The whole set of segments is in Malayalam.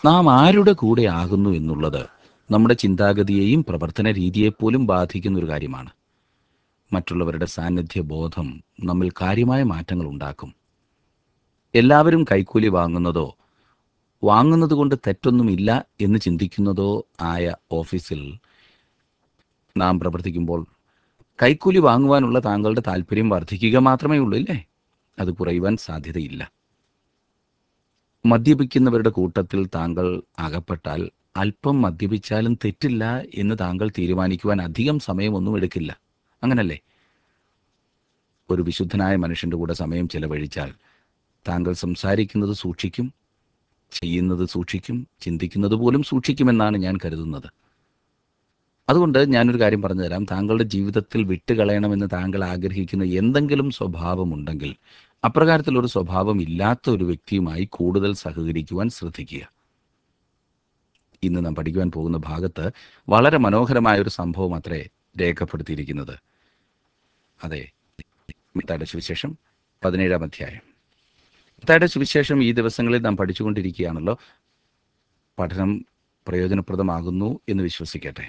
നാം ആരുടെ കൂടെ ആകുന്നു എന്നുള്ളത് നമ്മുടെ ചിന്താഗതിയെയും പ്രവർത്തന രീതിയെപ്പോലും ബാധിക്കുന്ന ഒരു കാര്യമാണ്. മറ്റുള്ളവരുടെ സാന്നിധ്യ ബോധം നമ്മിൽ കാര്യമായ മാറ്റങ്ങൾ ഉണ്ടാക്കും. എല്ലാവരും കൈക്കൂലി വാങ്ങുന്നതോ വാങ്ങുന്നത് കൊണ്ട് തെറ്റൊന്നുമില്ല എന്ന് ചിന്തിക്കുന്നതോ ആയ ഓഫീസിൽ നാം പ്രവർത്തിക്കുമ്പോൾ കൈക്കൂലി വാങ്ങുവാനുള്ള താങ്കളുടെ താല്പര്യം വർദ്ധിക്കുക മാത്രമേ ഉള്ളൂ, ഇല്ലേ? അത് കുറയുവാൻ സാധ്യതയില്ല. മദ്യപിക്കുന്നവരുടെ കൂട്ടത്തിൽ താങ്കൾ അകപ്പെട്ടാൽ അല്പം മദ്യപിച്ചാലും തെറ്റില്ല എന്ന് താങ്കൾ തീരുമാനിക്കുവാൻ അധികം സമയമൊന്നും എടുക്കില്ല. അങ്ങനല്ലേ? ഒരു വിശുദ്ധനായ മനുഷ്യന്റെ കൂടെ സമയം ചെലവഴിച്ചാൽ താങ്കൾ സംസാരിക്കുന്നത് സൂക്ഷിക്കും, ചെയ്യുന്നത് സൂക്ഷിക്കും, ചിന്തിക്കുന്നത് പോലും സൂക്ഷിക്കുമെന്നാണ് ഞാൻ കരുതുന്നത്. അതുകൊണ്ട് ഞാനൊരു കാര്യം പറഞ്ഞു തരാം. താങ്കളുടെ ജീവിതത്തിൽ വിട്ടുകളയണമെന്ന് താങ്കൾ ആഗ്രഹിക്കുന്ന എന്തെങ്കിലും സ്വഭാവമുണ്ടെങ്കിൽ അപ്രകാരത്തിലൊരു സ്വഭാവം ഇല്ലാത്ത ഒരു വ്യക്തിയുമായി കൂടുതൽ സഹകരിക്കുവാൻ ശ്രദ്ധിക്കുക. ഇന്ന് നാം പഠിക്കുവാൻ പോകുന്ന ഭാഗത്ത് വളരെ മനോഹരമായ ഒരു സംഭവം അത്രേ രേഖപ്പെടുത്തിയിരിക്കുന്നത്. അതെ, മത്തായിയുടെ സുവിശേഷം 17-ാം അധ്യായം. മത്തായിയുടെ സുവിശേഷം ഈ ദിവസങ്ങളിൽ നാം പഠിച്ചുകൊണ്ടിരിക്കുകയാണല്ലോ. പഠനം പ്രയോജനപ്രദമാകുന്നു എന്ന് വിശ്വസിക്കട്ടെ.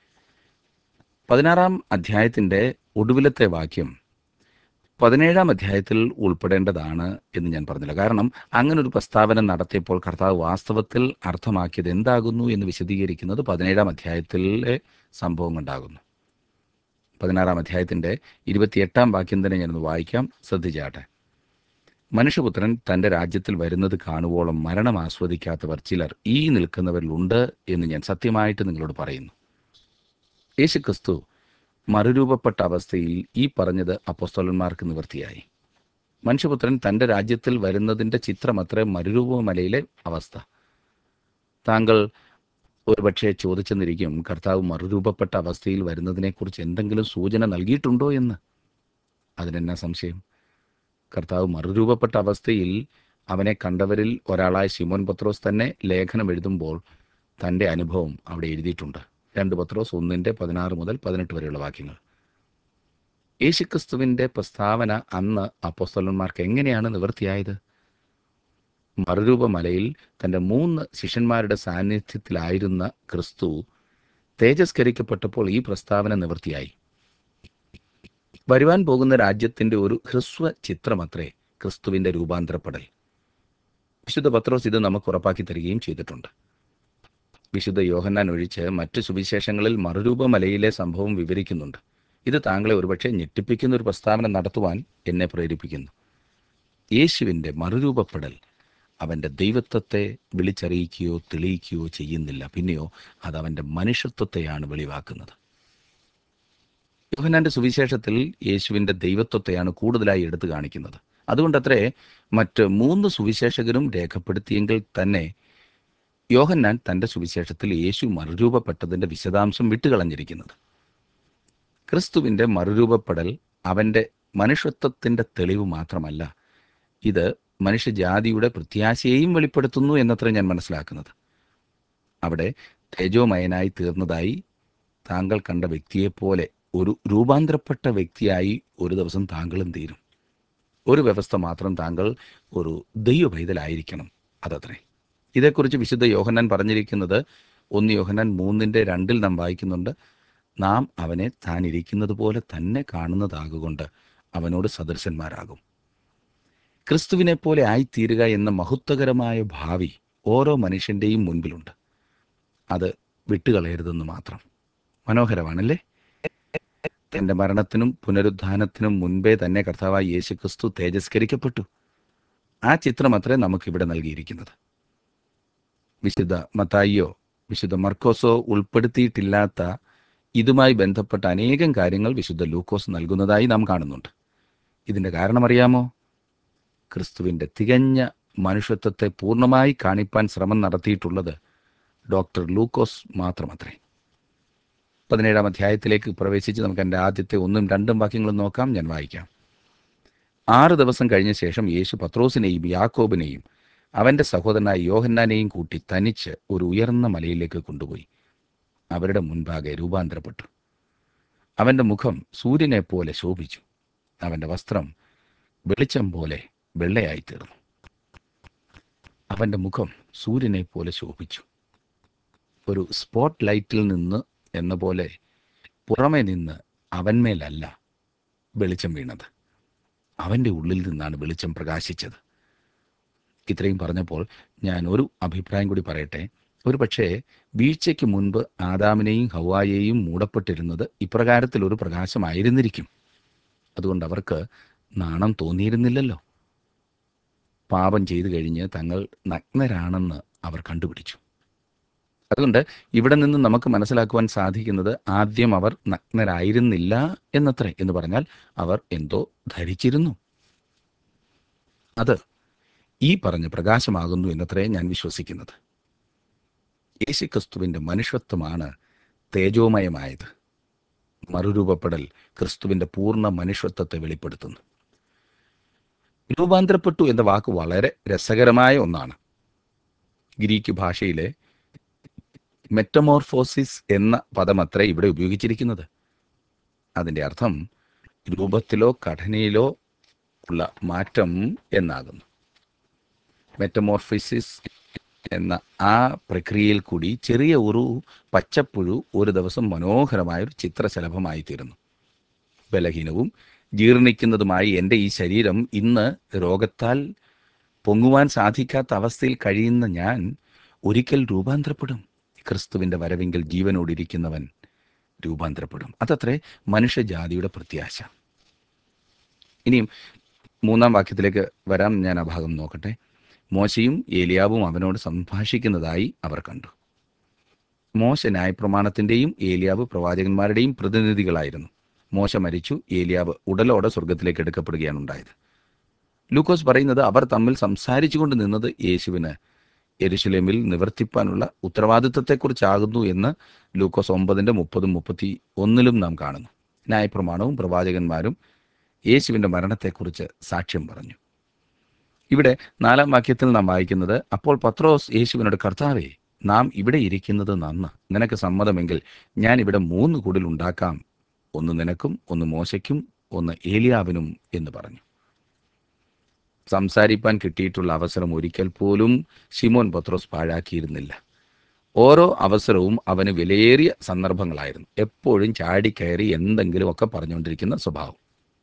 16-ാം അധ്യായത്തിൻ്റെ ഒടുവിലത്തെ വാക്യം 17-ാം അധ്യായത്തിൽ ഉൾപ്പെടേണ്ടതാണ് എന്ന് ഞാൻ പറഞ്ഞില്ല. കാരണം അങ്ങനൊരു പ്രസ്താവന നടത്തിയപ്പോൾ കർത്താവ് വാസ്തവത്തിൽ അർത്ഥമാക്കിയത് എന്താകുന്നു എന്ന് വിശദീകരിക്കുന്നത് 17-ാം അധ്യായത്തിലെ സംഭവം കൊണ്ടാകുന്നു. 16-ാം അധ്യായത്തിൻ്റെ 28-ാം വാക്യം തന്നെ ഞാനൊന്ന് വായിക്കാം, ശ്രദ്ധിച്ചാട്ടെ. മനുഷ്യപുത്രൻ തൻ്റെ രാജ്യത്തിൽ വരുന്നത് കാണുവോളം മരണം ആസ്വദിക്കാത്തവർ ചിലർ ഈ നിൽക്കുന്നവരിലുണ്ട് എന്ന് ഞാൻ സത്യമായിട്ട് നിങ്ങളോട് പറയുന്നു. യേശുക്രിസ്തു മറുരൂപപ്പെട്ട അവസ്ഥയിൽ ഈ പറഞ്ഞത് അപ്പോസ്തലന്മാർക്ക് നിവൃത്തിയായി. മനുഷ്യപുത്രൻ തൻ്റെ രാജ്യത്തിൽ വരുന്നതിൻ്റെ ചിത്രമത്രേ മറുരൂപമലയിലെ അവസ്ഥ. താങ്കൾ ഒരുപക്ഷെ ചോദിച്ചെന്നിരിക്കും, കർത്താവ് മറുരൂപപ്പെട്ട അവസ്ഥയിൽ വരുന്നതിനെക്കുറിച്ച് എന്തെങ്കിലും സൂചന നൽകിയിട്ടുണ്ടോ എന്ന്. അതിനെന്നാ സംശയം? കർത്താവ് മറുരൂപപ്പെട്ട അവസ്ഥയിൽ അവനെ കണ്ടവരിൽ ഒരാളായ ശിമോൻ പത്രോസ് തന്നെ ലേഖനം എഴുതുമ്പോൾ തൻ്റെ അനുഭവം അവിടെ എഴുതിയിട്ടുണ്ട്. 2 പത്രോസ് 1:16 മുതൽ 18 വരെയുള്ള വാക്യങ്ങൾ. യേശുക്രിസ്തുവിൻ്റെ പ്രസ്താവന അന്ന് അപ്പോസ്തലന്മാർക്ക് എങ്ങനെയാണ് നിവൃത്തിയായത്? മറുരൂപമലയിൽ തൻ്റെ 3 ശിഷ്യന്മാരുടെ സാന്നിധ്യത്തിലായിരുന്ന ക്രിസ്തു തേജസ്കരിക്കപ്പെട്ടപ്പോൾ ഈ പ്രസ്താവന നിവൃത്തിയായി. വരുവാൻ പോകുന്ന രാജ്യത്തിൻ്റെ ഒരു ഹ്രസ്വ ചിത്രമത്രേ ക്രിസ്തുവിൻ്റെ രൂപാന്തരപ്പെടൽ. വിശുദ്ധ പത്രോസ് ഇത് നമുക്ക് ഉറപ്പാക്കി തരികയും ചെയ്തിട്ടുണ്ട്. വിശുദ്ധ യോഹന്നാൻ ഒഴിച്ച് മറ്റ് സുവിശേഷങ്ങളിൽ മറുരൂപമലയിലെ സംഭവം വിവരിക്കുന്നുണ്ട്. ഇത് താങ്കളെ ഒരുപക്ഷെ ഞെട്ടിപ്പിക്കുന്ന ഒരു പ്രസ്താവന നടത്തുവാൻ എന്നെ പ്രേരിപ്പിക്കുന്നു. യേശുവിൻ്റെ മറുരൂപപ്പെടൽ അവൻ്റെ ദൈവത്വത്തെ വിളിച്ചറിയിക്കുകയോ തെളിയിക്കുകയോ ചെയ്യുന്നില്ല. പിന്നെയോ അത് അവൻ്റെ മനുഷ്യത്വത്തെയാണ് വെളിവാക്കുന്നത്. യോഹന്നാന്റെ സുവിശേഷത്തിൽ യേശുവിൻ്റെ ദൈവത്വത്തെയാണ് കൂടുതലായി എടുത്തു കാണിക്കുന്നത്. അതുകൊണ്ടത്രേ മറ്റ് 3 സുവിശേഷകരും രേഖപ്പെടുത്തിയെങ്കിൽ തന്നെ യോഹന്നാൻ തൻ്റെ സുവിശേഷത്തിൽ യേശു മറുരൂപപ്പെട്ടതിൻ്റെ വിശദാംശം വിട്ടുകളഞ്ഞിരിക്കുന്നത്. ക്രിസ്തുവിൻ്റെ മറുരൂപപ്പെടൽ അവൻ്റെ മനുഷ്യത്വത്തിൻ്റെ തെളിവ് മാത്രമല്ല, ഇത് മനുഷ്യജാതിയുടെ പ്രത്യാശയെയും വെളിപ്പെടുത്തുന്നു എന്നത്ര ഞാൻ മനസ്സിലാക്കുന്നത്. അവിടെ തേജോമയനായി തീർന്നതായി താങ്കൾ കണ്ട വ്യക്തിയെപ്പോലെ ഒരു രൂപാന്തരപ്പെട്ട വ്യക്തിയായി ഒരു ദിവസം താങ്കളും തീരും. ഒരു വ്യവസ്ഥ മാത്രം, താങ്കൾ ഒരു ദൈവ പൈതലായിരിക്കണം. അതത്രേ. ഇതേക്കുറിച്ച് വിശുദ്ധ യോഹന്നാൻ പറഞ്ഞിരിക്കുന്നത് 1 യോഹന്നാൻ 3:2 നാം വായിക്കുന്നുണ്ട്. നാം അവനെ താൻ ഇരിക്കുന്നത് പോലെ തന്നെ കാണുന്നതാകൊണ്ട് അവനോട് സദൃശന്മാരാകും. ക്രിസ്തുവിനെ പോലെ ആയിത്തീരുക എന്ന മഹത്വകരമായ ഭാവി ഓരോ മനുഷ്യൻ്റെയും മുൻപിലുണ്ട്. അത് വിട്ടുകളയരുതെന്ന് മാത്രം. മനോഹരമാണല്ലേ? തൻ്റെ മരണത്തിനും പുനരുത്ഥാനത്തിനും മുൻപേ തന്നെ കർത്താവായ യേശു ക്രിസ്തു തേജസ്കരിക്കപ്പെട്ടു. ആ ചിത്രമത്രേ നമുക്കിവിടെ നൽകിയിരിക്കുന്നത്. വിശുദ്ധ മത്തായിയോ വിശുദ്ധ മർക്കോസോ ഉൾപ്പെടുത്തിയിട്ടില്ലാത്ത ഇതുമായി ബന്ധപ്പെട്ട അനേകം കാര്യങ്ങൾ വിശുദ്ധ ലൂക്കോസ് നൽകുന്നതായി നാം കാണുന്നുണ്ട്. ഇതിൻ്റെ കാരണമറിയാമോ? ക്രിസ്തുവിൻ്റെ തികഞ്ഞ മനുഷ്യത്വത്തെ പൂർണ്ണമായി കാണിപ്പാൻ ശ്രമം നടത്തിയിട്ടുള്ളത് ഡോക്ടർ ലൂക്കോസ് മാത്രമത്രേ. 17-ാം അധ്യായത്തിലേക്ക് പ്രവേശിച്ച് നമുക്ക് എൻ്റെ ആദ്യത്തെ 1ഉം 2ഉം വാക്യങ്ങളും നോക്കാം. ഞാൻ വായിക്കാം. 6 ദിവസം കഴിഞ്ഞ ശേഷം യേശു പത്രോസിനെയും യാക്കോബിനെയും അവൻ്റെ സഹോദരനായ യോഹന്നാനെയും കൂട്ടി തനിച്ച് ഒരു ഉയർന്ന മലയിലേക്ക് കൊണ്ടുപോയി അവരുടെ മുൻപാകെ രൂപാന്തരപ്പെട്ടു. അവൻ്റെ മുഖം സൂര്യനെപ്പോലെ ശോഭിച്ചു. അവൻ്റെ വസ്ത്രം വെളിച്ചം പോലെ വെള്ളയായിത്തീർന്നു. അവൻ്റെ മുഖം സൂര്യനെ പോലെ ശോഭിച്ചു. ഒരു സ്പോട്ട് ലൈറ്റിൽ നിന്ന് എന്ന പോലെ പുറമെ നിന്ന് അവന്മേലല്ല വെളിച്ചം വീണത്, അവൻ്റെ ഉള്ളിൽ നിന്നാണ് വെളിച്ചം പ്രകാശിച്ചത്. ഇത്രയും പറഞ്ഞപ്പോൾ ഞാൻ ഒരു അഭിപ്രായം കൂടി പറയട്ടെ. ഒരു പക്ഷേ വീഴ്ചയ്ക്ക് മുൻപ് ആദാമിനെയും ഹവ്വായെയും മൂടപ്പെട്ടിരുന്നത് ഇപ്രകാരത്തിലൊരു പ്രകാശമായിരുന്നിരിക്കും. അതുകൊണ്ട് അവർക്ക് നാണം തോന്നിയിരുന്നില്ലല്ലോ. പാപം ചെയ്തു കഴിഞ്ഞ് തങ്ങൾ നഗ്നരാണെന്ന് അവർ കണ്ടുപിടിച്ചു. അതുകൊണ്ട് ഇവിടെ നിന്ന് നമുക്ക് മനസ്സിലാക്കുവാൻ സാധിക്കുന്നത് ആദ്യം അവർ നഗ്നരായിരുന്നില്ല എന്നത്രേ. എന്ന് പറഞ്ഞാൽ അവർ എന്തോ ധരിച്ചിരുന്നു. അത് ഈ പറഞ്ഞ പ്രകാശമാകുന്നു എന്നത്രേ ഞാൻ വിശ്വസിക്കുന്നത്. യേശുക്രിസ്തുവിൻ്റെ മനുഷ്യത്വമാണ് തേജോമയമായത്. മറുരൂപപ്പെടൽ ക്രിസ്തുവിൻ്റെ പൂർണ്ണ മനുഷ്യത്വത്തെ വെളിപ്പെടുത്തുന്നു. രൂപാന്തരപ്പെട്ടു എന്ന വാക്ക് വളരെ രസകരമായ ഒന്നാണ്. ഗ്രീക്ക് ഭാഷയിലെ മെറ്റമോർഫോസിസ് എന്ന പദമത്രേ ഇവിടെ ഉപയോഗിച്ചിരിക്കുന്നത്. അതിൻ്റെ അർത്ഥം രൂപത്തിലോ ഘടനയിലോ ഉള്ള മാറ്റം എന്നാകുന്നു. മെറ്റമോർഫിസിസ് എന്ന ആ പ്രക്രിയയിൽ കൂടി ചെറിയ ഒരു പച്ചപ്പുഴു ഒരു ദിവസം മനോഹരമായൊരു ചിത്രശലഭമായിത്തീരുന്നു. ബലഹീനവും ജീർണിക്കുന്നതുമായി എൻ്റെ ഈ ശരീരം ഇന്ന് രോഗത്താൽ പൊങ്ങുവാൻ സാധിക്കാത്ത അവസ്ഥയിൽ കഴിയുന്ന ഞാൻ ഒരിക്കൽ രൂപാന്തരപ്പെടും. ക്രിസ്തുവിൻ്റെ വരവെങ്കിൽ ജീവനോടിരിക്കുന്നവൻ രൂപാന്തരപ്പെടും. അതത്രേ മനുഷ്യജാതിയുടെ പ്രത്യാശ. ഇനിയും 3-ാം വാക്യത്തിലേക്ക് വരാം. ഞാൻ ആ ഭാഗം നോക്കട്ടെ. മോശയും ഏലിയാവും അവനോട് സംഭാഷിക്കുന്നതായി അവർ കണ്ടു. മോശ ന്യായപ്രമാണത്തിൻ്റെയും ഏലിയാവ് പ്രവാചകന്മാരുടെയും പ്രതിനിധികളായിരുന്നു. മോശ മരിച്ചു, ഏലിയാവ് ഉടലോടെ സ്വർഗത്തിലേക്ക് എടുക്കപ്പെടുകയാണ് ഉണ്ടായത്. ലൂക്കോസ് പറയുന്നത് അവർ തമ്മിൽ സംസാരിച്ചുകൊണ്ട് നിന്നത് യേശുവിന് യെരുശലേമിൽ നിവർത്തിപ്പാനുള്ള ഉത്തരവാദിത്വത്തെക്കുറിച്ചാകുന്നു എന്ന് ലൂക്കോസ് 9:30-31 നാം കാണുന്നു. ന്യായപ്രമാണവും പ്രവാചകന്മാരും യേശുവിൻ്റെ മരണത്തെക്കുറിച്ച് സാക്ഷ്യം പറഞ്ഞു. ഇവിടെ 4-ാം വാക്യത്തിൽ നാം വായിക്കുന്നത്, അപ്പോൾ പത്രോസ് യേശുവിനോട്, കർത്താവേ, നാം ഇവിടെ ഇരിക്കുന്നത് നന്ന്. നിനക്ക് സമ്മതമെങ്കിൽ ഞാൻ ഇവിടെ 3 കുടിൽ ഉണ്ടാക്കാം, ഒന്ന് നിനക്കും, ഒന്ന് മോശയ്ക്കും, ഒന്ന് ഏലിയാവിനും എന്ന് പറഞ്ഞു. സംസാരിപ്പാൻ കിട്ടിയിട്ടുള്ള അവസരം ഒരിക്കൽ പോലും ശിമോൻ പത്രോസ് പാഴാക്കിയിരുന്നില്ല. ഓരോ അവസരവും അവന് വിലയേറിയ സന്ദർഭങ്ങളായിരുന്നു. എപ്പോഴും ചാടിക്കയറി എന്തെങ്കിലുമൊക്കെ പറഞ്ഞുകൊണ്ടിരിക്കുന്ന സ്വഭാവം.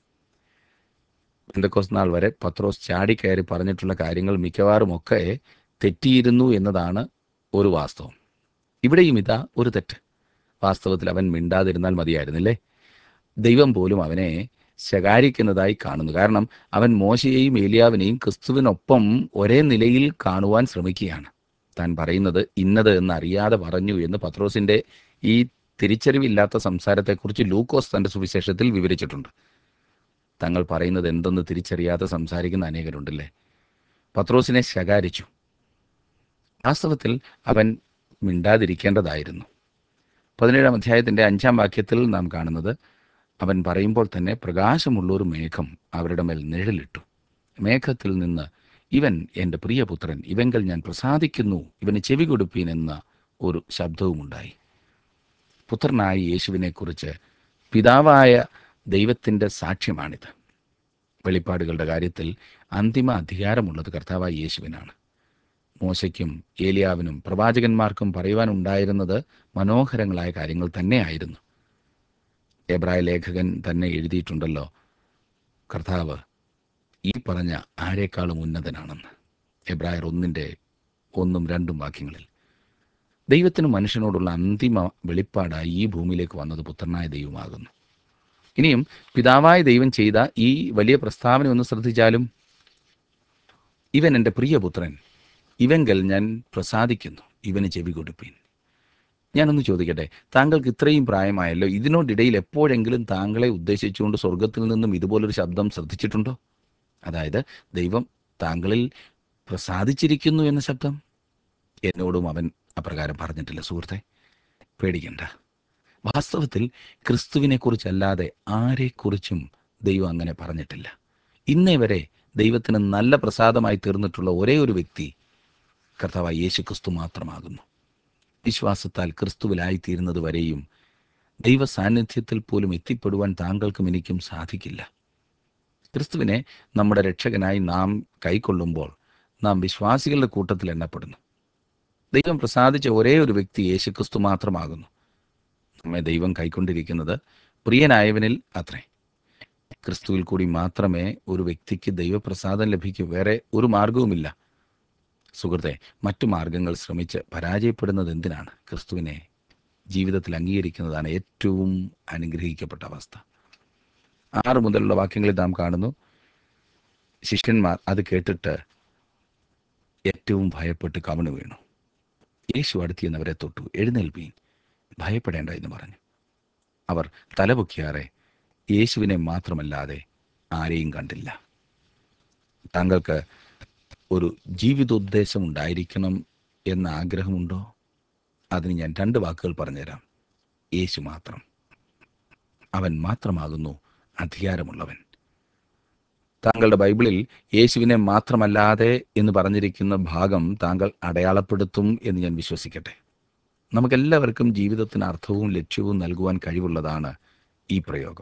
പെന്തക്കോസ്ത് നാൾ വരെ പത്രോസ് ചാടിക്കയറി പറഞ്ഞിട്ടുള്ള കാര്യങ്ങൾ മിക്കവാറുമൊക്കെ തെറ്റിയിരുന്നു എന്നതാണ് ഒരു വാസ്തവം. ഇവിടെയും ഇതാ ഒരു തെറ്റ്. വാസ്തവത്തിൽ അവൻ മിണ്ടാതിരുന്നാൽ മതിയായിരുന്നില്ലേ? ദൈവം പോലും അവനെ ശകാരിക്കുന്നതായി കാണുന്നു. കാരണം അവൻ മോശയെയും ഏലിയാവിനെയും ക്രിസ്തുവിനൊപ്പം ഒരേ നിലയിൽ കാണുവാൻ ശ്രമിക്കുകയാണ്. താൻ പറയുന്നത് ഇന്നത് എന്ന് അറിയാതെ പറഞ്ഞു എന്ന് പത്രോസിൻ്റെ ഈ തിരിച്ചറിവില്ലാത്ത സംസാരത്തെക്കുറിച്ച് ലൂക്കോസ് തൻ്റെ സുവിശേഷത്തിൽ വിവരിച്ചിട്ടുണ്ട്. തങ്ങൾ പറയുന്നത് എന്തെന്ന് തിരിച്ചറിയാതെ സംസാരിക്കുന്ന അനേകരുണ്ടല്ലേ. പത്രോസിനെ ശകാരിച്ചു. വാസ്തവത്തിൽ അവൻ മിണ്ടാതിരിക്കേണ്ടതായിരുന്നു. 17-ാം അധ്യായത്തിൻ്റെ 5-ാം വാക്യത്തിൽ നാം കാണുന്നത്, അവൻ പറയുമ്പോൾ തന്നെ പ്രകാശമുള്ളൊരു മേഘം അവരുടെ മേൽ നിഴലിട്ടു. മേഘത്തിൽ നിന്ന്, ഇവൻ എൻ്റെ പ്രിയപുത്രൻ, ഇവങ്കൽ ഞാൻ പ്രസാദിക്കുന്നു, ഇവന് ചെവി കൊടുപ്പീൻ എന്ന ഒരു ശബ്ദവുമുണ്ടായി. പുത്രനായ യേശുവിനെക്കുറിച്ച് പിതാവായ ദൈവത്തിൻ്റെ സാക്ഷ്യമാണിത്. വെളിപ്പാടുകളുടെ കാര്യത്തിൽ അന്തിമ അധികാരമുള്ളത് കർത്താവായ യേശുവിനാണ്. മോശയ്ക്കും ഏലിയാവിനും പ്രവാചകന്മാർക്കും പറയുവാനുണ്ടായിരുന്നത് മനോഹരങ്ങളായ കാര്യങ്ങൾ തന്നെയായിരുന്നു. എബ്രായ ലേഖകൻ തന്നെ എഴുതിയിട്ടുണ്ടല്ലോ, കർത്താവ് ഈ പറഞ്ഞ ആരെക്കാളും ഉന്നതനാണെന്ന്. എബ്രായർ 1:1-2 വാക്യങ്ങളിൽ ദൈവത്തിന് മനുഷ്യനോടുള്ള അന്തിമ വെളിപ്പാടായി ഈ ഭൂമിയിലേക്ക് വന്നത് പുത്രനായ ദൈവമാകുന്നു. ഇനിയും പിതാവായ ദൈവം ചെയ്ത ഈ വലിയ പ്രസ്താവന ഒന്ന് ശ്രദ്ധിച്ചാലും, ഇവൻ എൻ്റെ പ്രിയപുത്രൻ, ഇവങ്കൽ ഞാൻ പ്രസാദിക്കുന്നു, ഇവന് ചെവി കൊടുപ്പീൻ. ഞാനൊന്ന് ചോദിക്കട്ടെ, താങ്കൾക്ക് ഇത്രയും പ്രായമായല്ലോ, ഇതിനോടിടയിൽ എപ്പോഴെങ്കിലും താങ്കളെ ഉദ്ദേശിച്ചുകൊണ്ട് സ്വർഗത്തിൽ നിന്നും ഇതുപോലൊരു ശബ്ദം ശ്രദ്ധിച്ചിട്ടുണ്ടോ? അതായത് ദൈവം താങ്കളിൽ പ്രസാദിച്ചിരിക്കുന്നു എന്ന ശബ്ദം. എന്നോടും അവൻ അപ്രകാരം പറഞ്ഞിട്ടില്ല സുഹൃത്തെ. പേടിക്കണ്ട. വാസ്തവത്തിൽ ക്രിസ്തുവിനെക്കുറിച്ചല്ലാതെ ആരെക്കുറിച്ചും ദൈവം അങ്ങനെ പറഞ്ഞിട്ടില്ല. ഇന്നേ വരെ ദൈവത്തിന് നല്ല പ്രസാദമായി തീർന്നിട്ടുള്ള ഒരേ ഒരു വ്യക്തി കർത്താവായ യേശു ക്രിസ്തു മാത്രമാകുന്നു. വിശ്വാസത്താൽ ക്രിസ്തുവിലായിത്തീരുന്നത് വരെയും ദൈവ സാന്നിധ്യത്തിൽ പോലും എത്തിപ്പെടുവാൻ താങ്കൾക്കും എനിക്കും സാധിക്കില്ല. ക്രിസ്തുവിനെ നമ്മുടെ രക്ഷകനായി നാം കൈക്കൊള്ളുമ്പോൾ നാം വിശ്വാസികളുടെ കൂട്ടത്തിൽ എണ്ണപ്പെടുന്നു. ദൈവം പ്രസാദിച്ച ഒരേ ഒരു വ്യക്തി യേശുക്രിസ്തു മാത്രമാകുന്നു. നമ്മെ ദൈവം കൈക്കൊണ്ടിരിക്കുന്നത് പ്രിയനായവനിൽ അത്രേ. ക്രിസ്തുവിൽ കൂടി മാത്രമേ ഒരു വ്യക്തിക്ക് ദൈവപ്രസാദം ലഭിക്കൂ. വേറെ ഒരു മാർഗവുമില്ല. സുഹൃത്തെ, മറ്റു മാർഗങ്ങൾ ശ്രമിച്ച് പരാജയപ്പെടുന്നത് എന്തിനാണ്? ക്രിസ്തുവിനെ ജീവിതത്തിൽ അംഗീകരിക്കുന്നതാണ് ഏറ്റവും അനുഗ്രഹിക്കപ്പെട്ട അവസ്ഥ. 6 മുതലുള്ള വാക്യങ്ങളിൽ നാം കാണുന്നു, ശിഷ്യന്മാർ അത് കേട്ടിട്ട് ഏറ്റവും ഭയപ്പെട്ട് കവിണ് വീണു. യേശു അടുത്തിയെന്നവരെ തൊട്ടു, എഴുന്നേൽപ്പീൻ, ഭയപ്പെടേണ്ട എന്ന് പറഞ്ഞു. അവർ തലപൊക്കിയാറെ യേശുവിനെ മാത്രമല്ലാതെ ആരെയും കണ്ടില്ല. താങ്കൾക്ക് ഒരു ജീവിതോദ്ദേശം ഉണ്ടായിരിക്കണം എന്ന ആഗ്രഹമുണ്ടോ? അതിന് ഞാൻ 2 വാക്കുകൾ പറഞ്ഞുതരാം. യേശു മാത്രം. അവൻ മാത്രമാകുന്നു അധികാരമുള്ളവൻ. താങ്കളുടെ ബൈബിളിൽ യേശുവിനെ മാത്രമല്ലാതെ എന്ന് പറഞ്ഞിരിക്കുന്ന ഭാഗം താങ്കൾ അടയാളപ്പെടുത്തും എന്ന് ഞാൻ വിശ്വസിക്കട്ടെ. നമുക്കെല്ലാവർക്കും ജീവിതത്തിന് അർത്ഥവും ലക്ഷ്യവും നൽകുവാൻ കഴിവുള്ളതാണ് ഈ പ്രയോഗം.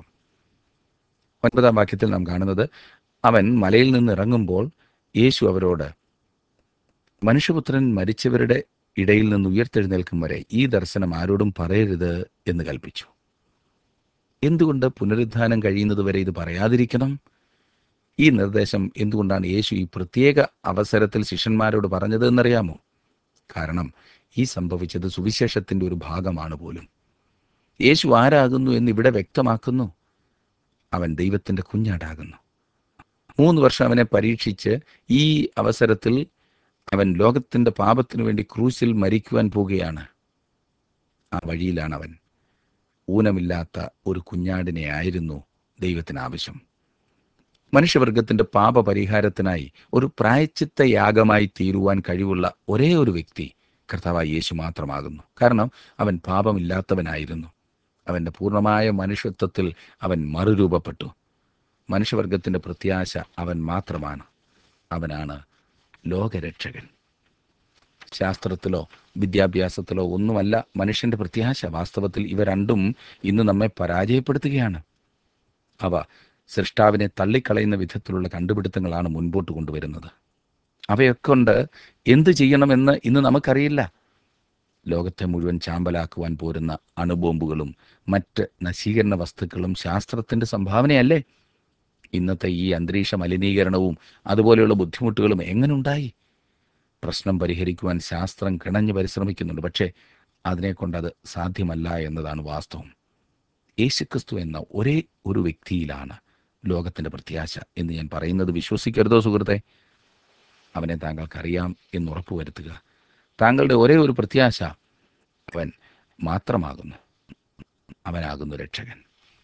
9-ാം വാക്യത്തിൽ നാം കാണുന്നത്, അവൻ മലയിൽ നിന്ന് ഇറങ്ങുമ്പോൾ യേശു അവരോട്, മനുഷ്യപുത്രൻ മരിച്ചവരുടെ ഇടയിൽ നിന്ന് ഉയർത്തെഴുന്നേൽക്കും വരെ ഈ ദർശനം ആരോടും പറയരുത് എന്ന് കൽപ്പിച്ചു. എന്തുകൊണ്ട് പുനരുദ്ധാനം കഴിയുന്നതുവരെ ഇത് പറയാതിരിക്കണം? ഈ നിർദ്ദേശം എന്തുകൊണ്ടാണ് യേശു ഈ പ്രത്യേക അവസരത്തിൽ ശിഷ്യന്മാരോട് പറഞ്ഞത് എന്നറിയാമോ? കാരണം ഈ സംഭവിച്ചത് സുവിശേഷത്തിന്റെ ഒരു ഭാഗമാണ് പോലും. യേശു ആരാകുന്നു എന്ന് ഇവിടെ വ്യക്തമാക്കുന്നു. അവൻ ദൈവത്തിന്റെ കുഞ്ഞാടാകുന്നു. 3 വർഷം അവനെ പരീക്ഷിച്ച് ഈ അവസരത്തിൽ അവൻ ലോകത്തിന്റെ പാപത്തിനു വേണ്ടി ക്രൂശിൽ മരിക്കുവാൻ പോകുകയാണ്. ആ വഴിയിലാണ് അവൻ. ഊനമില്ലാത്ത ഒരു കുഞ്ഞാടിനെ ആയിരുന്നു ദൈവത്തിന് ആവശ്യം. മനുഷ്യവർഗത്തിന്റെ പാപപരിഹാരത്തിനായി ഒരു പ്രായശ്ചിത്ത യാഗമായി തീരുവാൻ കഴിവുള്ള ഒരേ ഒരു വ്യക്തി കർത്താവായ യേശു മാത്രമാകുന്നു. കാരണം അവൻ പാപമില്ലാത്തവനായിരുന്നു. അവൻ്റെ പൂർണ്ണമായ മനുഷ്യത്വത്തിൽ അവൻ മറുരൂപപ്പെട്ടു. മനുഷ്യവർഗത്തിൻ്റെ പ്രത്യാശ അവൻ മാത്രമാണ്. അവനാണ് ലോകരക്ഷകൻ. ശാസ്ത്രത്തിലോ വിദ്യാഭ്യാസത്തിലോ ഒന്നുമല്ല മനുഷ്യൻ്റെ പ്രത്യാശ. വാസ്തവത്തിൽ ഇവ രണ്ടും ഇന്ന് നമ്മെ പരാജയപ്പെടുത്തുകയാണ്. അവ സൃഷ്ടാവിനെ തള്ളിക്കളയുന്ന വിധത്തിലുള്ള കണ്ടുപിടുത്തങ്ങളാണ് മുൻപോട്ട് കൊണ്ടുവരുന്നത്. അവയൊക്കെ കൊണ്ട് എന്തു ചെയ്യണമെന്ന് ഇന്ന് നമുക്കറിയില്ല. ലോകത്തെ മുഴുവൻ ചാമ്പലാക്കുവാൻ പോരുന്ന അണുബോംബുകളും മറ്റ് നശീകരണ വസ്തുക്കളും ശാസ്ത്രത്തിൻ്റെ സംഭാവനയല്ലേ? ഇന്നത്തെ ഈ അന്തരീക്ഷ മലിനീകരണവും അതുപോലെയുള്ള ബുദ്ധിമുട്ടുകളും എങ്ങനെ ഉണ്ടായി? പ്രശ്നം പരിഹരിക്കുവാൻ ശാസ്ത്രം കിണഞ്ഞു പരിശ്രമിക്കുന്നുണ്ട്. പക്ഷേ അതിനെക്കൊണ്ട് അത് സാധ്യമല്ല എന്നതാണ് വാസ്തവം. യേശുക്രിസ്തു എന്ന ഒരേ ഒരു വ്യക്തിയിലാണ് ലോകത്തിൻ്റെ പ്രത്യാശ എന്ന് ഞാൻ പറയുന്നത് വിശ്വസിക്കരുതോ സുഹൃത്തെ? അവനെ താങ്കൾക്കറിയാം എന്ന് ഉറപ്പുവരുത്തുക. താങ്കളുടെ ഒരേ ഒരു പ്രത്യാശ അവൻ മാത്രമാകുന്നു. അവനാകുന്നു രക്ഷകൻ.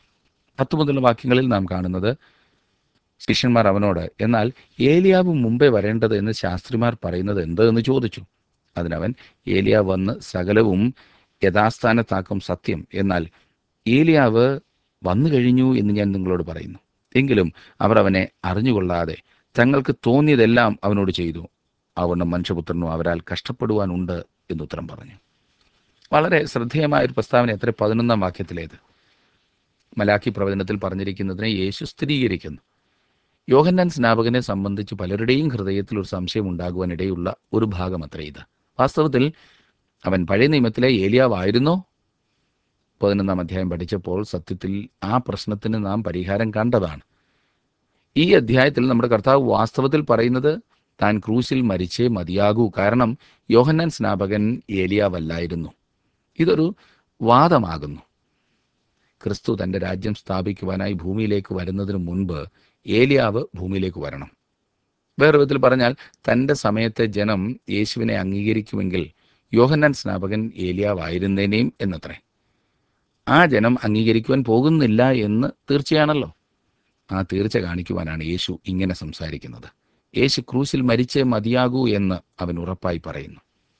10 മുതലുള്ള വാക്യങ്ങളിൽ നാം കാണുന്നത്, ശിഷ്യന്മാർ അവനോട്, എന്നാൽ ഏലിയാവ് മുമ്പേ വരേണ്ടത് എന്ന് ശാസ്ത്രിമാർ പറയുന്നത് എന്ത് എന്ന് ചോദിച്ചു. അതിനവൻ, ഏലിയാവ് വന്ന് സകലവും യഥാസ്ഥാനത്താക്കും, സത്യം. എന്നാൽ ഏലിയാവ് വന്നു കഴിഞ്ഞു എന്ന് ഞാൻ നിങ്ങളോട് പറയുന്നു. എങ്കിലും അവർ അവനെ അറിഞ്ഞുകൊള്ളാതെ തങ്ങൾക്ക് തോന്നിയതെല്ലാം അവനോട് ചെയ്തു. അതുകൊണ്ട് മനുഷ്യപുത്രനും അവരാൽ കഷ്ടപ്പെടുവാനുണ്ട് എന്നുത്തരം പറഞ്ഞു. വളരെ ശ്രദ്ധേയമായ ഒരു പ്രസ്താവന എത്ര 11-ാം വാക്യത്തിലേത്. മലാക്കി പ്രവചനത്തിൽ പറഞ്ഞിരിക്കുന്നതിനെ യേശു സ്ഥിരീകരിക്കുന്നു. യോഹന്നാൻ സ്നാപകനെ സംബന്ധിച്ച് പലരുടെയും ഹൃദയത്തിൽ ഒരു സംശയം ഉണ്ടാകുവാനിടയുള്ള ഒരു ഭാഗം അത്ര ഇത്. വാസ്തവത്തിൽ അവൻ പഴയ നിയമത്തിലെ ഏലിയാവായിരുന്നോ? 11-ാം അധ്യായം പഠിച്ചപ്പോൾ സത്യത്തിൽ ആ പ്രശ്നത്തിന് നാം പരിഹാരം കണ്ടതാണ്. ഈ അധ്യായത്തിൽ നമ്മുടെ കർത്താവ് വാസ്തവത്തിൽ പറയുന്നത് താൻ ക്രൂശിൽ മരിച്ചേ മതിയാകൂ. കാരണം യോഹന്നാൻ സ്നാപകൻ ഏലിയാവല്ലായിരുന്നു. ഇതൊരു വാദമാകുന്നു. ക്രിസ്തു തൻ്റെ രാജ്യം സ്ഥാപിക്കുവാനായി ഭൂമിയിലേക്ക് വരുന്നതിന് മുൻപ് ഏലിയാവ് ഭൂമിയിലേക്ക് വരണം. വേറെ വിധത്തിൽ പറഞ്ഞാൽ, തൻ്റെ സമയത്തെ ജനം യേശുവിനെ അംഗീകരിക്കുമെങ്കിൽ യോഹന്നാൻ സ്നാപകൻ ഏലിയാവായിരുന്നേനേയും എന്നത്രേ. ആ ജനം അംഗീകരിക്കുവാൻ പോകുന്നില്ല എന്ന് തീർച്ചയാണല്ലോ. ആ തീർച്ച കാണിക്കുവാനാണ് യേശു ഇങ്ങനെ സംസാരിക്കുന്നത്. യേശു ക്രൂശിൽ മരിച്ചേ മതിയാകൂ എന്ന് അവൻ ഉറപ്പായി പറയുന്നു.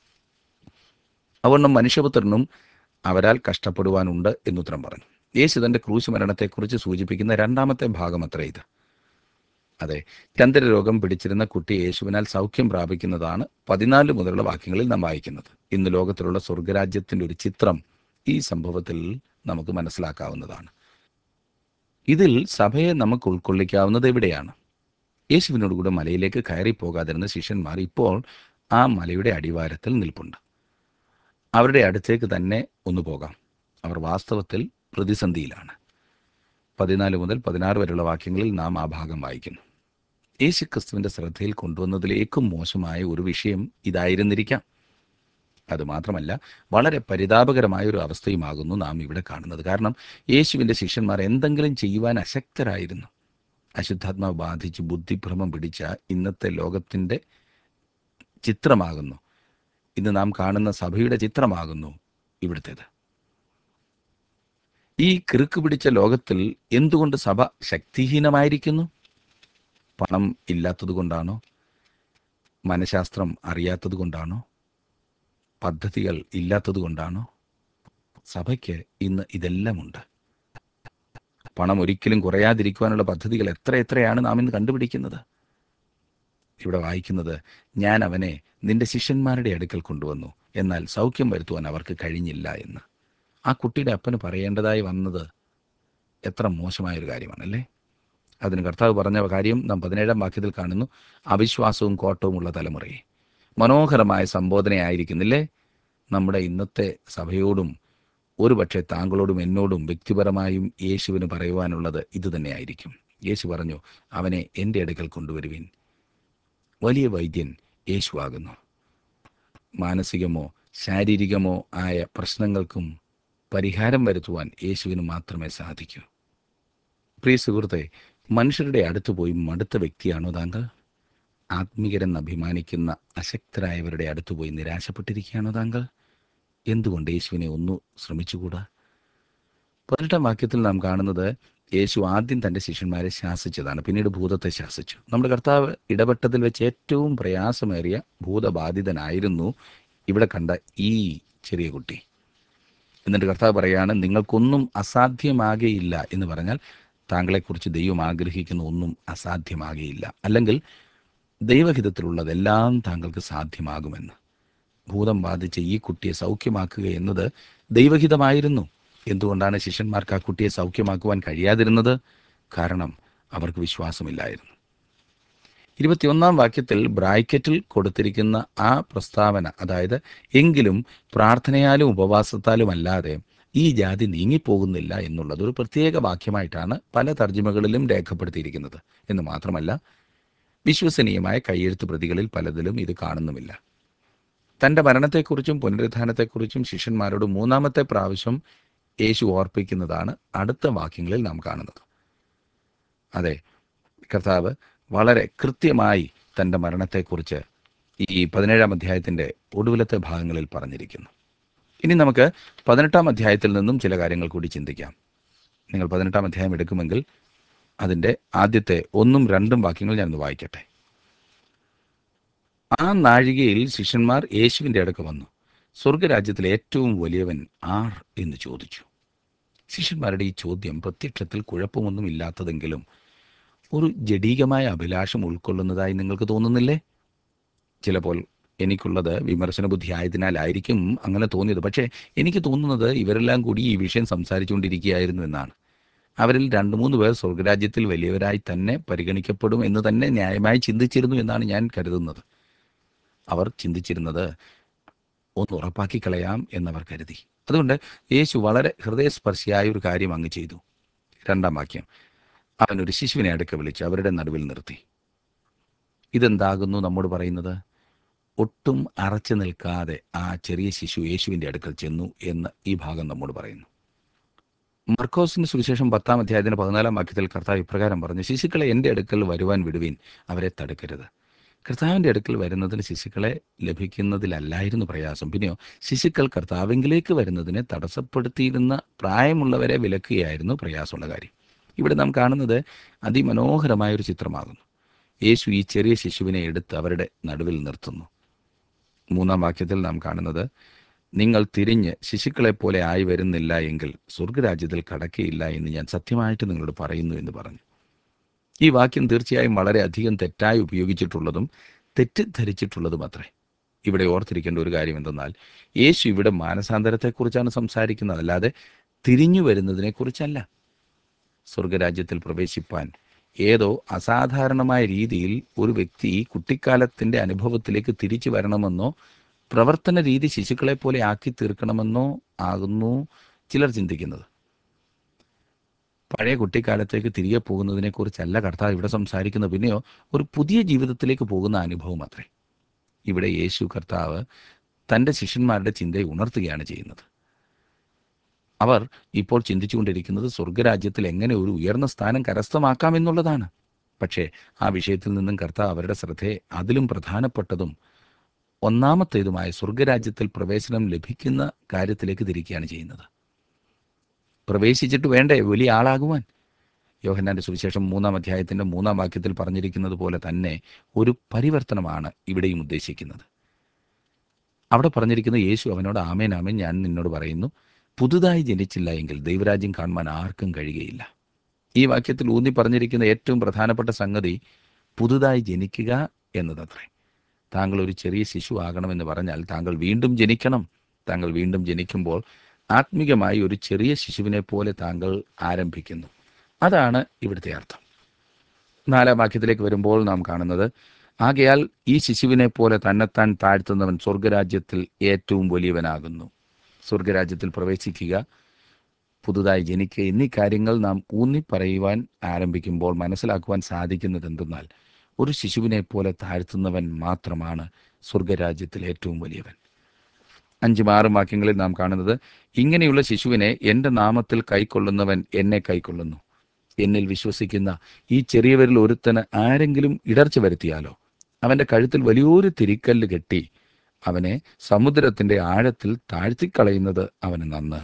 അതുകൊണ്ട് മനുഷ്യപുത്രനും അവരാൽ കഷ്ടപ്പെടുവാനുണ്ട് എന്നുത്തരം പറഞ്ഞു. യേശു തൻ്റെ ക്രൂശ് മരണത്തെക്കുറിച്ച് സൂചിപ്പിക്കുന്ന 2-ാമത്തെ ഭാഗം അത്ര ഇത്. അതെ, ചന്ദ്രരോഗം പിടിച്ചിരുന്ന കുട്ടി യേശുവിനാൽ സൗഖ്യം പ്രാപിക്കുന്നതാണ് 14 മുതലുള്ള വാക്യങ്ങളിൽ നാം വായിക്കുന്നത്. ഇന്ന് ലോകത്തിലുള്ള സ്വർഗരാജ്യത്തിൻ്റെ ഒരു ചിത്രം ഈ സംഭവത്തിൽ നമുക്ക് മനസ്സിലാക്കാവുന്നതാണ്. ഇതിൽ സഭയെ നമുക്ക് ഉൾക്കൊള്ളിക്കാവുന്നത് എവിടെയാണ്? യേശുവിനോട് കൂടെ മലയിലേക്ക് കയറിപ്പോകാതിരുന്ന ശിഷ്യന്മാർ ഇപ്പോൾ ആ മലയുടെ അടിവാരത്തിൽ നിൽപ്പുണ്ട്. അവരുടെ അടുത്തേക്ക് തന്നെ ഒന്ന് പോകാം. അവർ വാസ്തവത്തിൽ പ്രതിസന്ധിയിലാണ്. 14 മുതൽ 16 വരെയുള്ള വാക്യങ്ങളിൽ നാം ആ ഭാഗം വായിക്കുന്നു. യേശു ക്രിസ്തുവിൻ്റെ ശ്രദ്ധയിൽ കൊണ്ടുവന്നതിലേക്കും മോശമായ ഒരു വിഷയം ഇതായിരുന്നിരിക്കാം. അതുമാത്രമല്ല, വളരെ പരിതാപകരമായ ഒരു അവസ്ഥയുമാകുന്നു നാം ഇവിടെ കാണുന്നത്. കാരണം യേശുവിൻ്റെ ശിഷ്യന്മാർ എന്തെങ്കിലും ചെയ്യുവാൻ അശക്തരായിരുന്നു. അശുദ്ധാത്മാവ് ബാധിച്ച് ബുദ്ധിഭ്രമം പിടിച്ച ഇന്നത്തെ ലോകത്തിൻ്റെ ചിത്രമാകുന്നു, ഇന്ന് നാം കാണുന്ന സഭയുടെ ചിത്രമാകുന്നു ഇവിടുത്തേത്. ഈ കിറുക്ക് പിടിച്ച ലോകത്തിൽ എന്തുകൊണ്ട് സഭ ശക്തിഹീനമായിരിക്കുന്നു? പണം ഇല്ലാത്തത് കൊണ്ടാണോ? മനഃശാസ്ത്രം അറിയാത്തത് കൊണ്ടാണോ? പദ്ധതികൾ ഇല്ലാത്തത് കൊണ്ടാണോ? സഭയ്ക്ക് ഇന്ന് ഇതെല്ലാമുണ്ട്. പണം ഒരിക്കലും കുറയാതിരിക്കുവാനുള്ള പദ്ധതികൾ എത്രയാണ് നാം ഇന്ന് കണ്ടുപിടിക്കുന്നത്. ഇവിടെ വായിക്കുന്നത്, ഞാൻ അവനെ നിന്റെ ശിഷ്യന്മാരുടെ അടുക്കൽ കൊണ്ടുവന്നു, എന്നാൽ സൗഖ്യം വരുത്തുവാൻ അവർക്ക് കഴിഞ്ഞില്ല എന്ന്. ആ കുട്ടിയുടെ അപ്പന് പറയേണ്ടതായി വന്നത് എത്ര മോശമായൊരു കാര്യമാണല്ലേ. അതിന് കർത്താവ് പറഞ്ഞ കാര്യം നാം 17 വാക്യത്തിൽ കാണുന്നു. അവിശ്വാസവും കോട്ടവുമുള്ള തലമുറയെ. മനോഹരമായ സംബോധനയായിരിക്കുന്നില്ലേ നമ്മുടെ ഇന്നത്തെ സഭയോടും ഒരുപക്ഷെ താങ്കളോടും എന്നോടും വ്യക്തിപരമായും യേശുവിന് പറയുവാനുള്ളത് ഇതുതന്നെയായിരിക്കും. യേശു പറഞ്ഞു, അവനെ എൻ്റെ അടുക്കൽ കൊണ്ടുവരുവിൻ. വലിയ വൈദ്യൻ യേശുവാകുന്നു. മാനസികമോ ശാരീരികമോ ആയ പ്രശ്നങ്ങൾക്കും പരിഹാരം വരുത്തുവാൻ യേശുവിന് മാത്രമേ സാധിക്കൂ. പ്രിയ സുഹൃത്തെ, മനുഷ്യരുടെ അടുത്ത് പോയി മടുത്ത വ്യക്തിയാണോ താങ്കൾ? ആത്മീയരെന്ന് അഭിമാനിക്കുന്ന അശക്തരായവരുടെ അടുത്ത് പോയി നിരാശപ്പെട്ടിരിക്കുകയാണോ താങ്കൾ? എന്തുകൊണ്ട് യേശുവിനെ ഒന്നു ശ്രമിച്ചുകൂടാ? 18 വാക്യത്തിൽ നാം കാണുന്നത്, യേശു ആദ്യം തൻ്റെ ശിഷ്യന്മാരെ ശാസിച്ചതാണ്, പിന്നീട് ഭൂതത്തെ ശാസിച്ചു. നമ്മുടെ കർത്താവ് ഇടപെട്ടതിൽ വെച്ച് ഏറ്റവും പ്രയാസമേറിയ ഭൂതബാധിതനായിരുന്നു ഇവിടെ കണ്ട ഈ ചെറിയ കുട്ടി. എന്നിട്ട് കർത്താവ് പറയാണ്, നിങ്ങൾക്കൊന്നും അസാധ്യമാകയില്ല എന്ന് പറഞ്ഞാൽ താങ്കളെക്കുറിച്ച് ദൈവം ആഗ്രഹിക്കുന്ന ഒന്നും അസാധ്യമാകയില്ല, അല്ലെങ്കിൽ ദൈവഹിതത്തിലുള്ളതെല്ലാം താങ്കൾക്ക് സാധ്യമാകുമെന്ന്. ഭൂതം ബാധിച്ച ഈ കുട്ടിയെ സൗഖ്യമാക്കുക എന്നത് ദൈവഹിതമായിരുന്നു. എന്തുകൊണ്ടാണ് ശിഷ്യന്മാർക്ക് ആ കുട്ടിയെ സൗഖ്യമാക്കുവാൻ കഴിയാതിരുന്നത്? കാരണം അവർക്ക് വിശ്വാസമില്ലായിരുന്നു. 21 വാക്യത്തിൽ ബ്രാക്കറ്റിൽ കൊടുത്തിരിക്കുന്ന ആ പ്രസ്താവന, അതായത് എങ്കിലും പ്രാർത്ഥനയാലും ഉപവാസത്താലും അല്ലാതെ ഈ ജാതി നീങ്ങിപ്പോകുന്നില്ല എന്നുള്ളത് ഒരു പ്രത്യേക വാക്യമായിട്ടാണ് പല തർജ്ജിമകളിലും രേഖപ്പെടുത്തിയിരിക്കുന്നത്. എന്ന് മാത്രമല്ല, വിശ്വസനീയമായ കയ്യെഴുത്ത് പ്രതികളിൽ പലതിലും ഇത് കാണുന്നുമില്ല. തൻ്റെ മരണത്തെക്കുറിച്ചും പുനരുത്ഥാനത്തെക്കുറിച്ചും ശിഷ്യന്മാരോട് 3-ാമത്തെ പ്രാവശ്യം യേശു ഓർപ്പിക്കുന്നതാണ് അടുത്ത വാക്യങ്ങളിൽ നാം കാണുന്നത്. അതെ, കർത്താവ് വളരെ കൃത്യമായി തൻ്റെ മരണത്തെക്കുറിച്ച് ഈ 17-ാം അധ്യായത്തിൻ്റെ ഒടുവിലത്തെ ഭാഗങ്ങളിൽ പറഞ്ഞിരിക്കുന്നു. ഇനി നമുക്ക് 18-ാം അധ്യായത്തിൽ നിന്നും ചില കാര്യങ്ങൾ കൂടി ചിന്തിക്കാം. നിങ്ങൾ 18-ാം അധ്യായം എടുക്കുമെങ്കിൽ അതിൻ്റെ ആദ്യത്തെ 1-2 വാക്യങ്ങൾ ഞാനൊന്ന് വായിക്കട്ടെ. ആ നാഴികയിൽ ശിഷ്യന്മാർ യേശുവിൻ്റെ അടുക്ക് വന്നു. സ്വർഗരാജ്യത്തിലെ ഏറ്റവും വലിയവൻ ആർ എന്ന് ചോദിച്ചു. ശിഷ്യന്മാരുടെ ഈ ചോദ്യം പ്രത്യക്ഷത്തിൽ കുഴപ്പമൊന്നും ഇല്ലാത്തതെങ്കിലും ഒരു ജഡീകമായ അഭിലാഷം ഉൾക്കൊള്ളുന്നതായി നിങ്ങൾക്ക് തോന്നുന്നില്ലേ? ചിലപ്പോൾ എനിക്കുള്ളത് വിമർശന ബുദ്ധി ആയതിനാലായിരിക്കും അങ്ങനെ തോന്നിയത്. പക്ഷേ എനിക്ക് തോന്നുന്നത് ഇവരെല്ലാം കൂടി ഈ വിഷയം സംസാരിച്ചുകൊണ്ടിരിക്കുകയായിരുന്നു എന്നാണ്. അവരിൽ 2-3 പേർ സ്വർഗരാജ്യത്തിൽ വലിയവരായി തന്നെ പരിഗണിക്കപ്പെടും എന്ന് തന്നെ ന്യായമായി ചിന്തിച്ചിരുന്നു എന്നാണ് ഞാൻ കരുതുന്നത്. അവർ ചിന്തിച്ചിരുന്നത് ഒന്ന് ഉറപ്പാക്കി കളയാം എന്നവർ കരുതി. അതുകൊണ്ട് യേശു വളരെ ഹൃദയസ്പർശിയായ ഒരു കാര്യം അങ്ങ് ചെയ്തു. 2-ാം വാക്യം, അവൻ ഒരു ശിശുവിനെ അടുക്ക വിളിച്ച് അവരുടെ നടുവിൽ നിർത്തി. ഇതെന്താകുന്നു നമ്മോട് പറയുന്നത്? ഒട്ടും അറച്ചു നിൽക്കാതെ ആ ചെറിയ ശിശു യേശുവിൻ്റെ അടുക്കൽ ചെന്നു എന്ന് ഈ ഭാഗം നമ്മോട് പറയുന്നു. മർക്കോസിന് സുവിശേഷം 10-ാം അധ്യായത്തിന് 14-ാം വാക്യത്തിൽ കർത്താവ് ഇപ്രകാരം പറഞ്ഞു, ശിശുക്കളെ എൻ്റെ അടുക്കൽ വരുവാൻ വിടുവീൻ, അവരെ തടുക്കരുത്. കർത്താവിൻ്റെ അടുക്കൽ വരുന്നതിന് ശിശുക്കളെ ലഭിക്കുന്നതിലല്ലായിരുന്നു പ്രയാസം. പിന്നെയോ ശിശുക്കൾ കർത്താവിങ്കിലേക്ക് വരുന്നതിനെ തടസ്സപ്പെടുത്തിയിരുന്ന പ്രായമുള്ളവരെ വിലക്കുകയായിരുന്നു പ്രയാസമുള്ള കാര്യം. ഇവിടെ നാം കാണുന്നത് അതിമനോഹരമായൊരു ചിത്രമാകുന്നു. യേശു ഈ ചെറിയ ശിശുവിനെ എടുത്ത് അവരുടെ നടുവിൽ നിർത്തുന്നു. 3-ാം വാക്യത്തിൽ നാം കാണുന്നത്, നിങ്ങൾ തിരിഞ്ഞ് ശിശുക്കളെപ്പോലെ ആയി വരുന്നില്ല എങ്കിൽ സ്വർഗരാജ്യത്തിൽ കടക്കയില്ല എന്ന് ഞാൻ സത്യമായിട്ട് നിങ്ങളോട് പറയുന്നു എന്ന് പറഞ്ഞു. ഈ വാക്യം തീർച്ചയായും വളരെ അധികം തെറ്റായി ഉപയോഗിച്ചിട്ടുള്ളതും തെറ്റിദ്ധരിച്ചിട്ടുള്ളതും അത്രേ. ഇവിടെ ഓർത്തിരിക്കേണ്ട ഒരു കാര്യം എന്തെന്നാൽ, യേശു ഇവിടെ മാനസാന്തരത്തെക്കുറിച്ചാണ് സംസാരിക്കുന്നത്, അല്ലാതെ തിരിഞ്ഞു വരുന്നതിനെക്കുറിച്ചല്ല. സ്വർഗരാജ്യത്തിൽ പ്രവേശിപ്പാൻ ഏതോ അസാധാരണമായ രീതിയിൽ ഒരു വ്യക്തി കുട്ടിക്കാലത്തിൻ്റെ അനുഭവത്തിലേക്ക് തിരിച്ചു വരണമെന്നോ പ്രവർത്തന രീതി ശിശുക്കളെ പോലെ ആക്കി തീർക്കണമെന്നോ ആകുന്നു ചിലർ ചിന്തിക്കുന്നത്. പഴയ കുട്ടിക്കാലത്തേക്ക് തിരികെ പോകുന്നതിനെക്കുറിച്ചല്ല കർത്താവ് ഇവിടെ സംസാരിക്കുന്നത്. പിന്നെയോ ഒരു പുതിയ ജീവിതത്തിലേക്ക് പോകുന്ന അനുഭവം അത്രേ. ഇവിടെ യേശു കർത്താവ് തൻ്റെ ശിഷ്യന്മാരുടെ ചിന്തയെ ഉണർത്തുകയാണ് ചെയ്യുന്നത്. അവർ ഇപ്പോൾ ചിന്തിച്ചുകൊണ്ടിരിക്കുന്നത് സ്വർഗരാജ്യത്തിൽ എങ്ങനെ ഒരു ഉയർന്ന സ്ഥാനം കരസ്ഥമാക്കാമെന്നുള്ളതാണ്. പക്ഷേ ആ വിഷയത്തിൽ നിന്നും കർത്താവ് അവരുടെ ശ്രദ്ധയെ അതിലും പ്രധാനപ്പെട്ടതും ഒന്നാമത്തേതുമായ സ്വർഗരാജ്യത്തിൽ പ്രവേശനം ലഭിക്കുന്ന കാര്യത്തിലേക്ക് തിരിക്കുകയാണ് ചെയ്യുന്നത്. പ്രവേശിച്ചിട്ട് വേണ്ടേ വലിയ ആളാകുവാൻ? യോഹന്നാന്റെ സുവിശേഷം 3-ാം അധ്യായത്തിൻ്റെ 3-ാം വാക്യത്തിൽ പറഞ്ഞിരിക്കുന്നത് പോലെ തന്നെ ഒരു പരിവർത്തനമാണ് ഇവിടെയും ഉദ്ദേശിക്കുന്നത്. അവിടെ പറഞ്ഞിരിക്കുന്ന യേശു അവനോട്, ആമേൻ ആമേൻ ഞാൻ നിന്നോട് പറയുന്നു, പുതുതായി ജനിച്ചില്ല എങ്കിൽ ദൈവരാജ്യം കാണുവാൻ ആർക്കും കഴിയുകയില്ല. ഈ വാക്യത്തിൽ ഊന്നി പറഞ്ഞിരിക്കുന്ന ഏറ്റവും പ്രധാനപ്പെട്ട സംഗതി പുതുതായി ജനിക്കുക എന്നതത്രേ. താങ്കൾ ഒരു ചെറിയ ശിശു ആകണമെന്ന് പറഞ്ഞാൽ താങ്കൾ വീണ്ടും ജനിക്കണം. താങ്കൾ വീണ്ടും ജനിക്കുമ്പോൾ ആത്മീകമായി ഒരു ചെറിയ ശിശുവിനെ പോലെ താങ്കൾ ആരംഭിക്കുന്നു. അതാണ് ഇവിടുത്തെ അർത്ഥം. 4-ാം വാക്യത്തിലേക്ക് വരുമ്പോൾ നാം കാണുന്നത്, ആകയാൽ ഈ ശിശുവിനെ പോലെ തന്നെത്താൻ താഴ്ത്തുന്നവൻ സ്വർഗരാജ്യത്തിൽ ഏറ്റവും വലിയവനാകുന്നു. സ്വർഗരാജ്യത്തിൽ പ്രവേശിക്കുക, പുതുതായി ജനിക്കുക എന്നീ കാര്യങ്ങൾ നാം ഊന്നി പറയുവാൻ ആരംഭിക്കുമ്പോൾ മനസ്സിലാക്കുവാൻ സാധിക്കുന്നത് എന്തെന്നാൽ, ഒരു ശിശുവിനെ പോലെ താഴ്ത്തുന്നവൻ മാത്രമാണ് സ്വർഗരാജ്യത്തിൽ ഏറ്റവും വലിയവൻ. 5-6 വാക്യങ്ങളിൽ നാം കാണുന്നത്, ഇങ്ങനെയുള്ള ശിശുവിനെ എൻ്റെ നാമത്തിൽ കൈക്കൊള്ളുന്നവൻ എന്നെ കൈക്കൊള്ളുന്നു. എന്നിൽ വിശ്വസിക്കുന്ന ഈ ചെറിയവരിൽ ഒരുത്തന് ആരെങ്കിലും ഇടർച്ച വരുത്തിയാലോ, അവൻ്റെ കഴുത്തിൽ വലിയൊരു തിരിക്കല്ല് കെട്ടി അവനെ സമുദ്രത്തിൻ്റെ ആഴത്തിൽ താഴ്ത്തിക്കളയുന്നത് അവന് നന്ന്.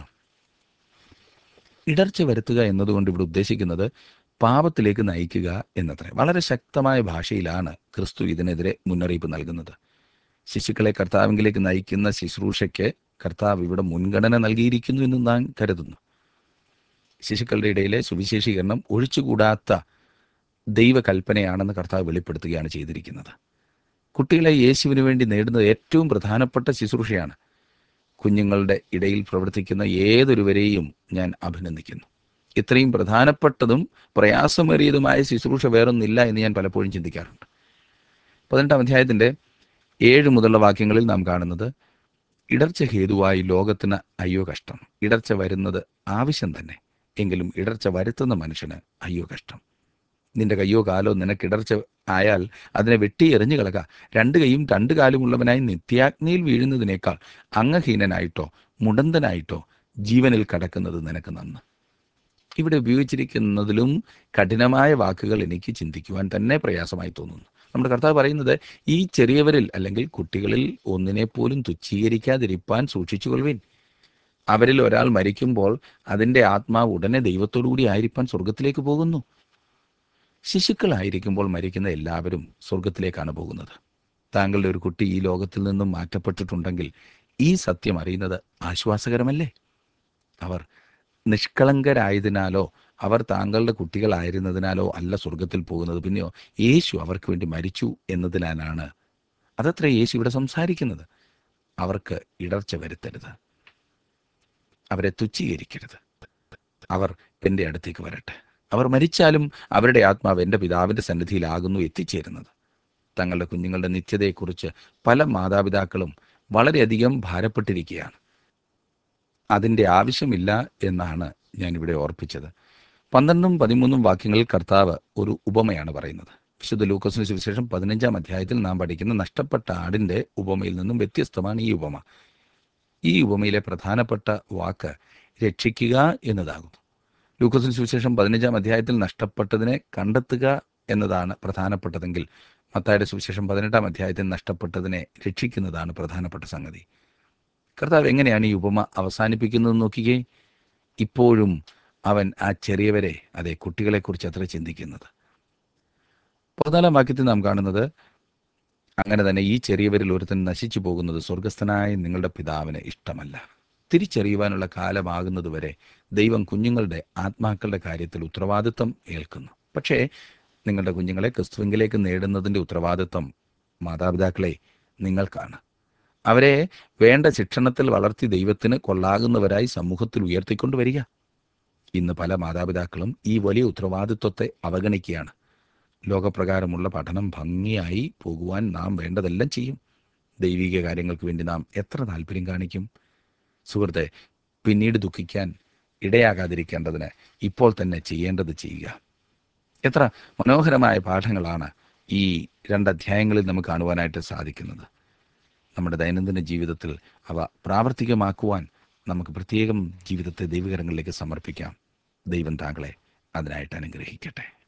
ഇടർച്ച വരുത്തുക എന്നതുകൊണ്ട് ഇവിടെ ഉദ്ദേശിക്കുന്നത് പാപത്തിലേക്ക് നയിക്കുക എന്നത്രേ. വളരെ ശക്തമായ ഭാഷയിലാണ് ക്രിസ്തു ഇതിനെതിരെ മുന്നറിയിപ്പ് നൽകുന്നത്. ശിശുക്കളെ കർത്താവിലേക്ക് നയിക്കുന്ന ശുശ്രൂഷയ്ക്ക് കർത്താവ് ഇവിടെ മുൻഗണന നൽകിയിരിക്കുന്നു എന്ന് നാം കരുതുന്നു. ശിശുക്കളുടെ ഇടയിലെ സുവിശേഷീകരണം ഒഴിച്ചുകൂടാത്ത ദൈവകൽപ്പനയാണെന്ന് കർത്താവ് വെളിപ്പെടുത്തുകയാണ് ചെയ്തിരിക്കുന്നത്. കുട്ടികളെ യേശുവിന് വേണ്ടി നേടുന്നത് ഏറ്റവും പ്രധാനപ്പെട്ട ശുശ്രൂഷയാണ്. കുഞ്ഞുങ്ങളുടെ ഇടയിൽ പ്രവർത്തിക്കുന്ന ഏതൊരുവരെയും ഞാൻ അഭിനന്ദിക്കുന്നു. ഇത്രയും പ്രധാനപ്പെട്ടതും പ്രയാസമേറിയതുമായ ശുശ്രൂഷ വേറൊന്നില്ല എന്ന് ഞാൻ പലപ്പോഴും ചിന്തിക്കാറുണ്ട്. 18-ാം അധ്യായത്തിൻ്റെ 7 മുതലുള്ള വാക്യങ്ങളിൽ നാം കാണുന്നത്, ഇടർച്ച ഹേതുവായി ലോകത്തിന് അയ്യോ കഷ്ടം. ഇടർച്ച വരുന്നത് ആവശ്യം തന്നെ, എങ്കിലും ഇടർച്ച വരുത്തുന്ന മനുഷ്യന് അയ്യോ കഷ്ടം. നിന്റെ കയ്യോ കാലോ നിനക്ക് ഇടർച്ച ആയാൽ അതിനെ വെട്ടി എറിഞ്ഞു കളക. 2 കൈയും 2 കാലും ഉള്ളവനായി നിത്യാഗ്നിയിൽ വീഴുന്നതിനേക്കാൾ അംഗഹീനനായിട്ടോ മുടന്തനായിട്ടോ ജീവനിൽ കടക്കുന്നത് നിനക്ക് നന്ന്. ഇവിടെ ഉപയോഗിച്ചിരിക്കുന്നതിലും കഠിനമായ വാക്കുകൾ എനിക്ക് ചിന്തിക്കുവാൻ തന്നെ പ്രയാസമായി തോന്നുന്നു. നമ്മുടെ കർത്താവ് പറയുന്നത്, ഈ ചെറിയവരിൽ അല്ലെങ്കിൽ കുട്ടികളിൽ ഒന്നിനെ പോലും തുച്ഛീകരിക്കാതിരിപ്പാൻ സൂക്ഷിച്ചുകൊള്ളുവിൻ. അവരിൽ ഒരാൾ മരിക്കുമ്പോൾ അതിൻ്റെ ആത്മാവ് ഉടനെ ദൈവത്തോടുകൂടി ആയിരിക്കാൻ സ്വർഗത്തിലേക്ക് പോകുന്നു. ശിശുക്കളായിരിക്കുമ്പോൾ മരിക്കുന്ന എല്ലാവരും സ്വർഗത്തിലേക്കാണ് പോകുന്നത്. താങ്കളുടെ ഒരു കുട്ടി ഈ ലോകത്തിൽ നിന്നും മാറ്റപ്പെട്ടിട്ടുണ്ടെങ്കിൽ ഈ സത്യം അറിയുന്നത് ആശ്വാസകരമല്ലേ? അവർ നിഷ്കളങ്കരായതിനാലോ അവർ താങ്കളുടെ കുട്ടികളായിരുന്നതിനാലോ അല്ല സ്വർഗത്തിൽ പോകുന്നത്. പിന്നെയോ യേശു അവർക്ക് വേണ്ടി മരിച്ചു എന്നതിനാലാണ്. അതത്ര യേശു ഇവിടെ സംസാരിക്കുന്നത്. അവർക്ക് ഇടർച്ച വരുത്തരുത്, അവരെ തുച്ഛീകരിക്കരുത്. അവർ എൻ്റെ അടുത്തേക്ക് വരട്ടെ. അവർ മരിച്ചാലും അവരുടെ ആത്മാവ് എൻ്റെ പിതാവിൻ്റെ സന്നിധിയിലാകുന്നു എത്തിച്ചേരുന്നത്. തങ്ങളുടെ കുഞ്ഞുങ്ങളുടെ നിത്യതയെക്കുറിച്ച് പല മാതാപിതാക്കളും വളരെയധികം ഭാരപ്പെട്ടിരിക്കുകയാണ്. അതിൻ്റെ ആവശ്യമില്ല എന്നാണ് ഞാനിവിടെ ഓർപ്പിച്ചത്. 12-ഉം 13-ഉം വാക്യങ്ങളിൽ കർത്താവ് ഒരു ഉപമയാണ് പറയുന്നത്. വിശുദ്ധ ലൂക്കോസിന് സുവിശേഷം 15-ാം അധ്യായത്തിൽ നാം പഠിക്കുന്ന നഷ്ടപ്പെട്ട ആടിൻ്റെ ഉപമയിൽ നിന്നും വ്യത്യസ്തമാണ് ഈ ഉപമ. ഈ ഉപമയിലെ പ്രധാനപ്പെട്ട വാക്ക് രക്ഷിക്കുക എന്നതാകുന്നു. ലൂക്കോസിന് സുവിശേഷം 15-ാം അധ്യായത്തിൽ നഷ്ടപ്പെട്ടതിനെ കണ്ടെത്തുക എന്നതാണ് പ്രധാനപ്പെട്ടതെങ്കിൽ മത്തായിയുടെ സുവിശേഷം 18-ാം അധ്യായത്തിൽ നഷ്ടപ്പെട്ടതിനെ രക്ഷിക്കുന്നതാണ് പ്രധാനപ്പെട്ട സംഗതി. കർത്താവ് എങ്ങനെയാണ് ഈ ഉപമ അവസാനിപ്പിക്കുന്നത് നോക്കിക്കേ. ഇപ്പോഴും അവൻ ആ ചെറിയവരെ, അതെ കുട്ടികളെക്കുറിച്ച് അത്ര ചിന്തിക്കുന്നത്. 14-ാം വാക്യത്തിൽ നാം കാണുന്നത്, അങ്ങനെ തന്നെ ഈ ചെറിയവരിൽ ഒരുത്തൻ നശിച്ചു പോകുന്നത് സ്വർഗസ്ഥനായ നിങ്ങളുടെ പിതാവിന് ഇഷ്ടമല്ല. തിരിച്ചറിയുവാനുള്ള കാലമാകുന്നതുവരെ ദൈവം കുഞ്ഞുങ്ങളുടെ ആത്മാക്കളുടെ കാര്യത്തിൽ ഉത്തരവാദിത്വം ഏൽക്കുന്നു. പക്ഷേ നിങ്ങളുടെ കുഞ്ഞുങ്ങളെ ക്രിസ്തുവിലേക്ക് നേടുന്നതിൻ്റെ ഉത്തരവാദിത്വം മാതാപിതാക്കളെ നിങ്ങൾക്കാണ്. അവരെ വേണ്ട ശിക്ഷണത്തിൽ വളർത്തി ദൈവത്തിന് കൊള്ളാകുന്നവരായി സമൂഹത്തിൽ ഉയർത്തിക്കൊണ്ടുവരിക. ഇന്ന് പല മാതാപിതാക്കളും ഈ വലിയ ഉത്തരവാദിത്വത്തെ അവഗണിക്കുകയാണ്. ലോകപ്രകാരമുള്ള പഠനം ഭംഗിയായി പോകുവാൻ നാം വേണ്ടതെല്ലാം ചെയ്യും. ദൈവിക കാര്യങ്ങൾക്ക് വേണ്ടി നാം എത്ര താല്പര്യം കാണിക്കും? സുഹൃത്തെ, പിന്നീട് ദുഃഖിക്കാൻ ഇടയാകാതിരിക്കേണ്ടതിന് ഇപ്പോൾ തന്നെ ചെയ്യേണ്ടത് ചെയ്യുക. എത്ര മനോഹരമായ പാഠങ്ങളാണ് ഈ രണ്ടധ്യായങ്ങളിൽ നമുക്ക് കാണുവാനായിട്ട് സാധിക്കുന്നത്. നമ്മുടെ ദൈനംദിന ജീവിതത്തിൽ അവ പ്രാവർത്തികമാക്കുവാൻ നമുക്ക് പ്രത്യേകം ജീവിതത്തെ ദൈവകരങ്ങളിലേക്ക് സമർപ്പിക്കാം. ദൈവം താങ്കളെ അതിനായിട്ട് അനുഗ്രഹിക്കട്ടെ.